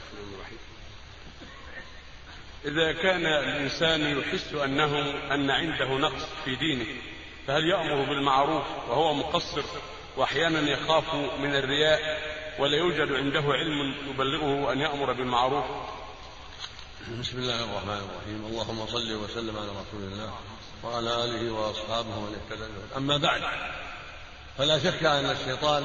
إذا كان الإنسان يحس أن عنده نقص في دينه، فهل يأمر بالمعروف وهو مقصر وأحيانا يخاف من الرياء ولا يوجد عنده علم يبلغه أن يأمر بالمعروف؟ بسم الله الرحمن الرحيم. اللهم صل وسلم على رسول الله وعلى آله وأصحابه ومن اهتدى بهداه. أما بعد، فلا شك أن الشيطان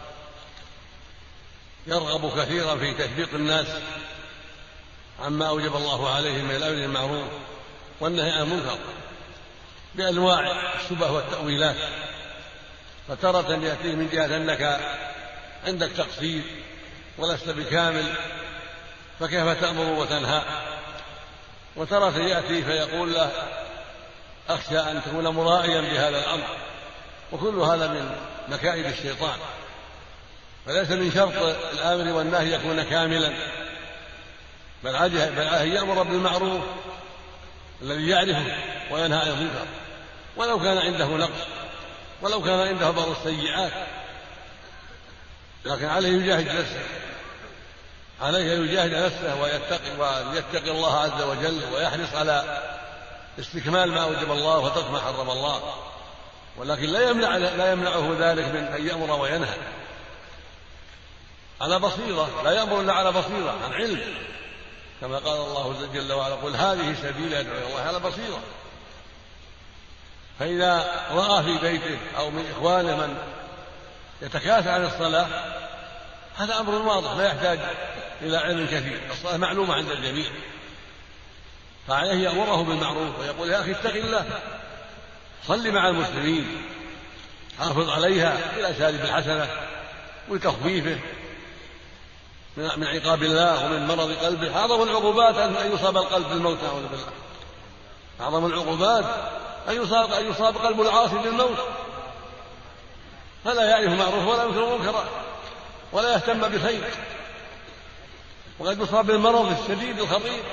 يرغب كثيرا في تشويق الناس عما أوجب الله عليهم من الأمر بالمعروف والنهي عن المنكر بأنواع الشبه والتأويلات. فترة يأتيه من جهة أنك عندك تقصير ولست بكامل فكيف تأمر وتنهى، وترة يأتي فيقول له أخشى أن تكون مرائيا بهذا الأمر، وكل هذا من مكائد الشيطان. فليس من شرط الآمر والنهي يكون كاملا، بل يأمر بالمعروف الذي يعرفه وينهى عن المنكر، ولو كان عنده نقص ولو كان عنده بعض السيئات، لكن عليه يجاهد نفسه ويتقي الله عز وجل ويحرص على استكمال ما أوجب الله وترك ما حرم الله، ولكن لا يمنعه ذلك من أن يأمر وينهى على بصيرة. لا يأمر إلا على بصيرة عن علم، كما قال الله جل وعلا: قل هذه سبيل أدعو إلى الله على بصيرة. فإذا رأى في بيته أو من إخوانه من يتكاسل عن الصلاة، هذا أمر واضح لا يحتاج إلى علم كثير، الصلاة معلومة عند الجميع، فعليه يأمره بالمعروف ويقول: يا أخي اتق الله، صل مع المسلمين، حافظ عليها بالأساليب الحسنة وتخفيفه من عقاب الله ومن مرض قلبه. أعظم العقوبات أن يصاب القلب بالموت، أعوذ بالله. أعظم العقوبات أن يصاب قلب العاصي بالموت، فلا يعرف معروف ولا ينكر منكرا ولا يهتم بخير، وقد يصاب بالمرض الشديد الخطير.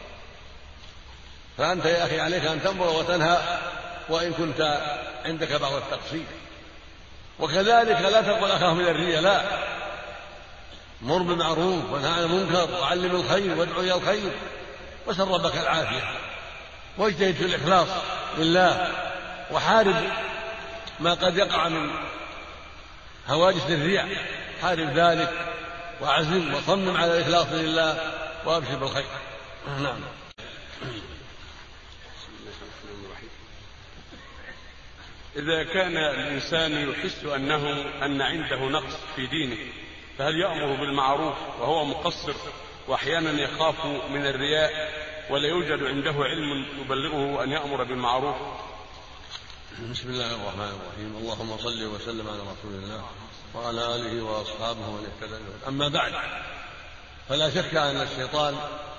فأنت يا أخي عليك أن تأمر وتنهى وإن كنت عندك بعض التقصير، وكذلك لا تقل أخاف من الرياء، لا، مر بالمعروف وانهى عن المنكر وعلم الخير وادعو إلى الخير وسل ربك العافية، واجتهد في الإخلاص لله، وحارب ما قد يقع من هواجس الرياء، حارب ذلك وعزم وصمم على الإخلاص لله وأبشر بالخير. نعم. إذا كان الإنسان يحس أن عنده نقص في دينه، فهل يأمر بالمعروف وهو مقصر وأحيانا يخاف من الرياء ولا يوجد عنده علم يبلغه أن يأمر بالمعروف؟ بسم الله الرحمن الرحيم. اللهم صل وسلم على رسول الله وعلى آله وأصحابه ومن اهتدى بهداه. أما بعد، فلا شك أن الشيطان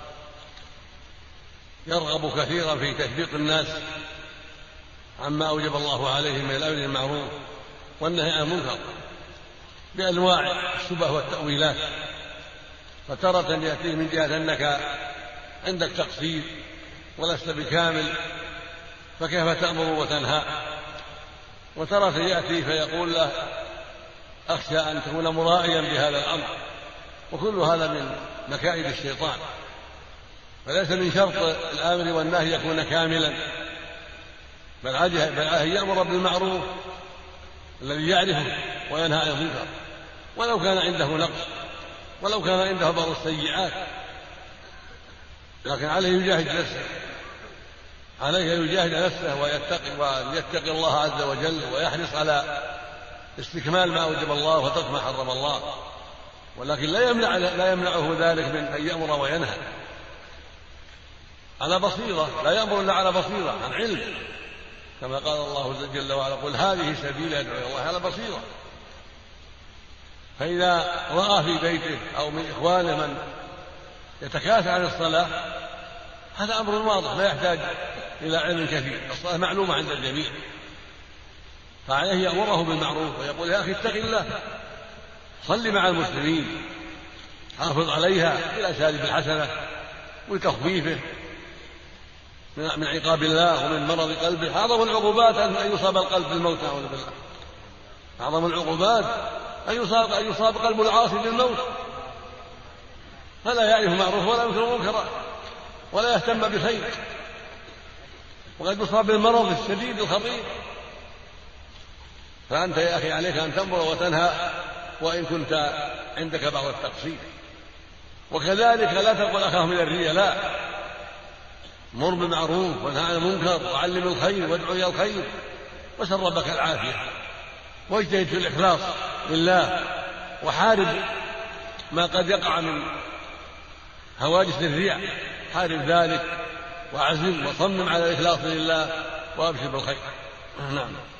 يرغب كثيرا في تشويق الناس عما أوجب الله عليهم من الأمر بالمعروف والنهي عن المنكر بأنواع الشبه والتأويلات. فترة يأتيه من جهة أنك عندك تقصير ولست بكامل فكيف تأمر وتنهى، وترة يأتي فيقول له أخشى أن تكون مرائيا بهذا الأمر، وكل هذا من مكائد الشيطان. فليس من شرط الآمر والنهي يكون كاملا، بل يأمر بالمعروف الذي يعرفه وينهى عن المنكر، ولو كان عنده نقص ولو كان عنده بعض السيئات، لكن عليه يجاهد نفسه ويتقي الله عز وجل ويحرص على استكمال ما أوجب الله وترك ما حرم الله، ولكن لا يمنعه ذلك من أن يأمر وينهى على بصيرة. لا يأمر إلا على بصيرة عن علم، كما قال الله جل وعلا: قل هذه سبيل أدعو إلى الله على بصيرة. فإذا رأى في بيته أو من إخوانه من يتكاسل عن الصلاة، هذا أمر واضح لا يحتاج إلى علم كثير، الصلاة معلومة عند الجميع، فعليه يأمره بالمعروف ويقول: يا أخي اتق الله، صل مع المسلمين، حافظ عليها بالأساليب الحسنة وتخفيفه من عقاب الله ومن مرض قلبه. أعظم العقوبات أن يصاب القلب بالموت، أعوذ بالله. أعظم العقوبات أن يصاب قلب العاصي بالموت، فلا يعرف معروف ولا ينكر منكرا ولا يهتم بخير، وقد يصاب بالمرض الشديد الخطير. فأنت يا أخي عليك أن تأمر وتنهى وإن كنت عندك بعض التقصير. وكذلك لا تقل أخاف من الرياء، لا، مر بالمعروف وانهى عن المنكر وعلم الخير وادعو إلى الخير وسل ربك العافية، واجتهد في الإخلاص لله، وحارب ما قد يقع من هواجس الرياء، حارب ذلك وعزم وصمم على الإخلاص لله وأبشر بالخير. نعم.